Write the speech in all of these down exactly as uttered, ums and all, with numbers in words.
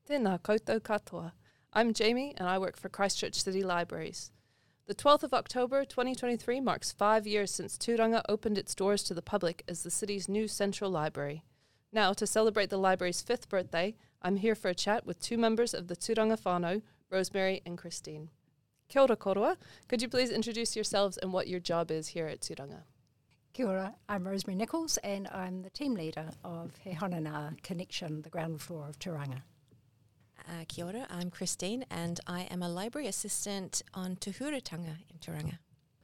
Tēnā koutou katoa. I'm Jamie and I work for Christchurch City Libraries. The twelfth of October twenty twenty-three marks five years since Tūranga opened its doors to the public as the city's new central library. Now, to celebrate the library's fifth birthday, I'm here for a chat with two members of the Tūranga whānau, Rosemary and Christine. Kia ora koroa. Could you please introduce yourselves and what your job is here at Tūranga? Kia ora, I'm Rosemary Nichols and I'm the team leader of He Honanā Connection, the ground floor of Tūranga. Uh, kia ora, I'm Christine and I am a library assistant on Tuhuratanga in Tūranga.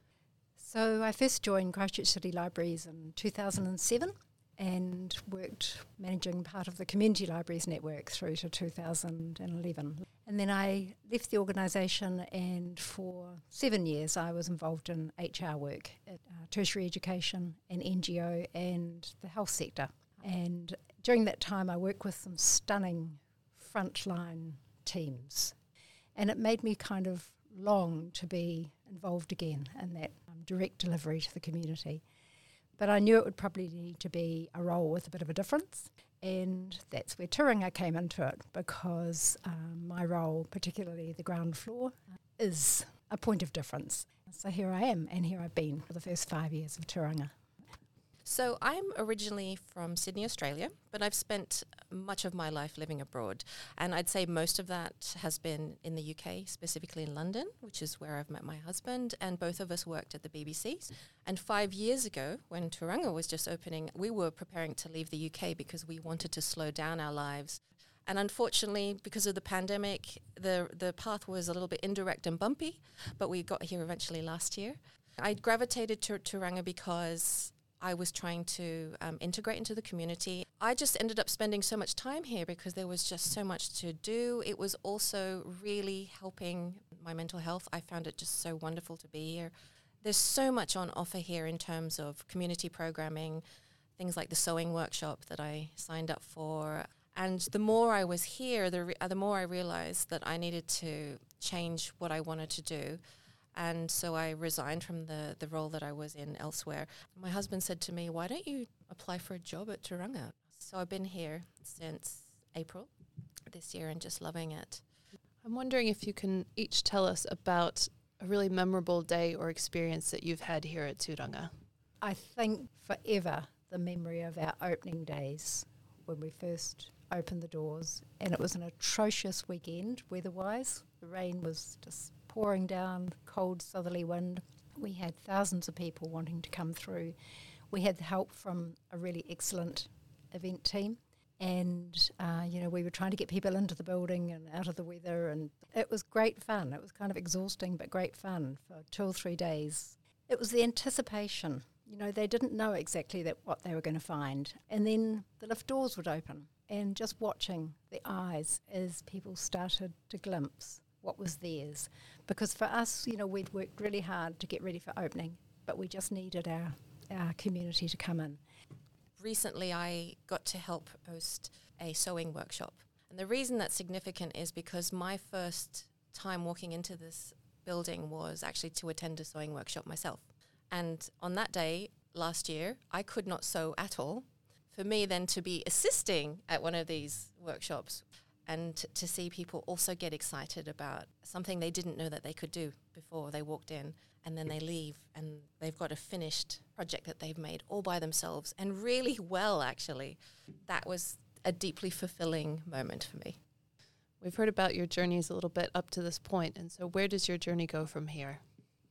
So I first joined Christchurch City Libraries in two thousand seven and worked managing part of the Community Libraries Network through to two thousand eleven. And then I left the organisation and for seven years I was involved in H R work at uh, tertiary education and N G O and the health sector. And during that time I worked with some stunning frontline teams, and it made me kind of long to be involved again in that um, direct delivery to the community. But I knew it would probably need to be a role with a bit of a difference, and that's where Tūranga came into it, because um, my role, particularly the ground floor, is a point of difference. So here I am, and here I've been for the first five years of Tūranga. So I'm originally from Sydney, Australia, but I've spent much of my life living abroad. And I'd say most of that has been in the U K, specifically in London, which is where I've met my husband. And both of us worked at the B B C. And five years ago, when Tūranga was just opening, we were preparing to leave the U K because we wanted to slow down our lives. And unfortunately, because of the pandemic, the the path was a little bit indirect and bumpy, but we got here eventually last year. I gravitated to Tūranga because I was trying to um, integrate into the community. I just ended up spending so much time here because there was just so much to do. It was also really helping my mental health. I found it just so wonderful to be here. There's so much on offer here in terms of community programming, things like the sewing workshop that I signed up for. And the more I was here, the, re- uh, the more I realized that I needed to change what I wanted to do. And so I resigned from the, the role that I was in elsewhere. My husband said to me, why don't you apply for a job at Tūranga? So I've been here since April this year and just loving it. I'm wondering if you can each tell us about a really memorable day or experience that you've had here at Tūranga. I think forever the memory of our opening days when we first opened the doors, and it was an atrocious weekend weather-wise. The rain was just pouring down, cold southerly wind. We had thousands of people wanting to come through. We had the help from a really excellent event team, and uh, you know, we were trying to get people into the building and out of the weather, and it was great fun. It was kind of exhausting but great fun for two or three days. It was the anticipation. You know, they didn't know exactly that what they were going to find, and then the lift doors would open, and just watching the eyes as people started to glimpse what was theirs. Because for us, you know, we'd worked really hard to get ready for opening, but we just needed our, our community to come in. Recently, I got to help host a sewing workshop. And the reason that's significant is because my first time walking into this building was actually to attend a sewing workshop myself. And on that day last year, I could not sew at all. For me then to be assisting at one of these workshops and t- to see people also get excited about something they didn't know that they could do before they walked in, and then they leave and they've got a finished project that they've made all by themselves and really well, actually. That was a deeply fulfilling moment for me. We've heard about your journeys a little bit up to this point, and so where does your journey go from here?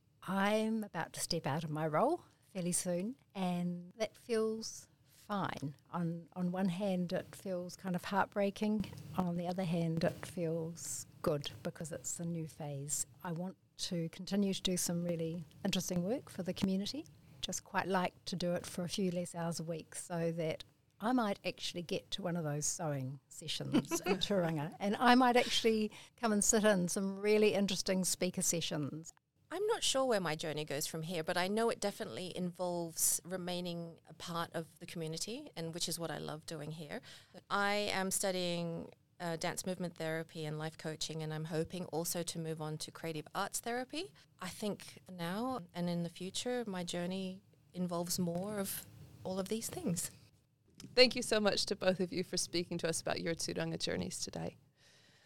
I'm about to step out of my role fairly soon, and that feels fine. On on one hand, it feels kind of heartbreaking. On the other hand, it feels good because it's a new phase. I want to continue to do some really interesting work for the community. Just quite like to do it for a few less hours a week so that I might actually get to one of those sewing sessions in Tūranga, and I might actually come and sit in some really interesting speaker sessions. I'm not sure where my journey goes from here, but I know it definitely involves remaining a part of the community, and which is what I love doing here. I am studying uh, dance movement therapy and life coaching, and I'm hoping also to move on to creative arts therapy. I think now and in the future, my journey involves more of all of these things. Thank you so much to both of you for speaking to us about your Tūranga journeys today.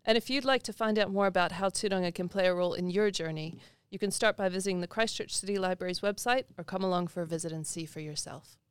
And if you'd like to find out more about how Turanga can play a role in your journey, you can start by visiting the Christchurch City Library's website or come along for a visit and see for yourself.